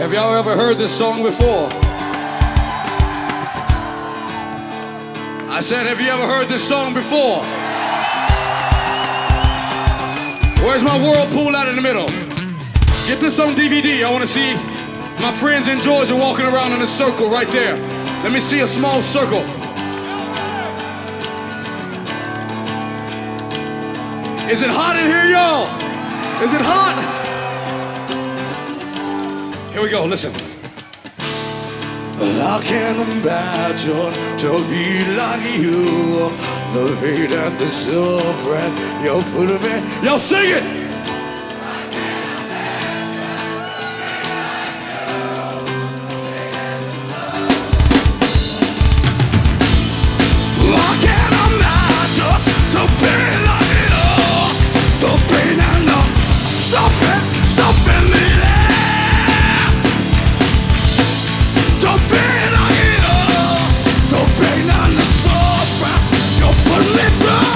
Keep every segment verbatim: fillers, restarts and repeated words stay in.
Have y'all ever heard this song before? I said, have you ever heard this song before? Where's my whirlpool out in the middle? Get this on D V D. I want to see my friends in Georgia walking around in a circle right there. Let me see a small circle. Is it hot in here, y'all? Is it hot? Here we go, listen. I can't imagine to be like you. The hate and the suffering you're putting me. Y'all sing it! I can't imagine to be like you. The pain and the suffering, suffering me there. To be like you. The pain and the suffering you put me through.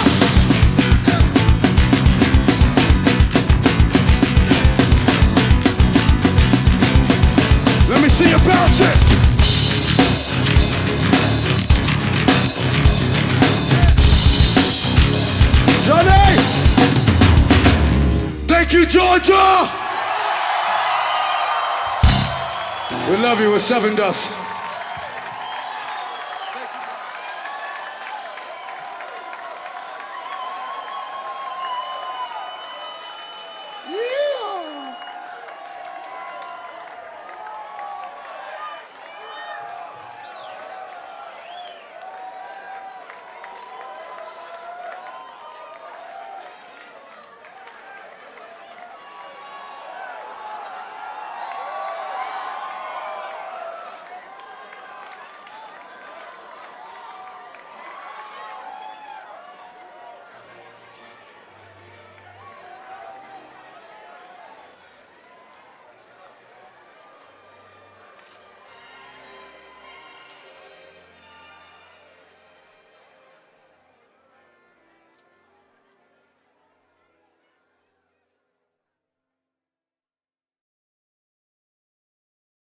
Let me see you bounce it. Johnny! Thank you, Georgia! We love you with Seven Dust.